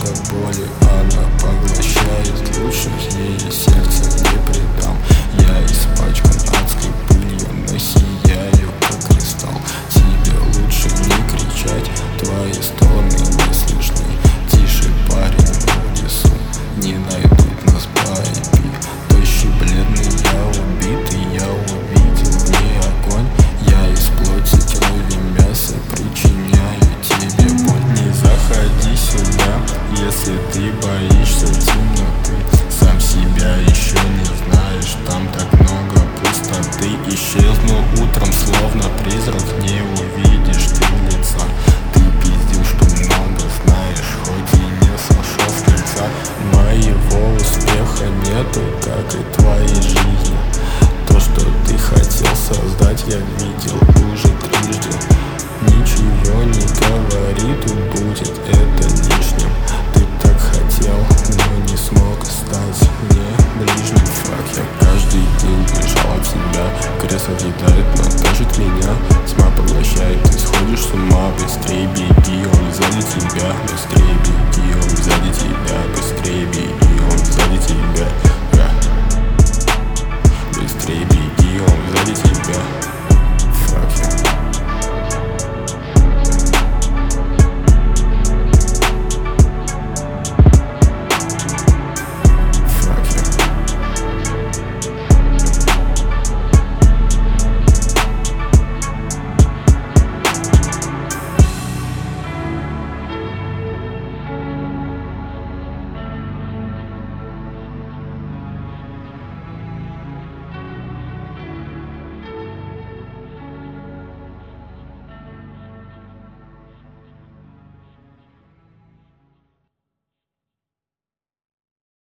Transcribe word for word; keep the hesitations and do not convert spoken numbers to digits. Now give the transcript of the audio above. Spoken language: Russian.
до боли она поглощает. Лучше ей сердце не предам. Я испачкан адской пылью, но сияю как кристалл. Тебе лучше не кричать, твои стоны не слышны. Тише, парень, в лесу не найдут нас по ай пи. Тощий, бледный, я убитый, я увидел в ней огонь. Я из плоти, крови, мяса причиняю тебе боль. Не заходи сюда, если ты боишься темноты. Сам себя еще не знаешь, там так много пустоты. Исчезнул утром, словно призрак, не увидишь ты лица. Ты пиздил, что много знаешь, хоть и не сошел с крыльца. Моего успеха нету, как и твоей жизни. То, что ты хотел создать, я видел уже трижды. Ничего не говори, тут будет это лишним.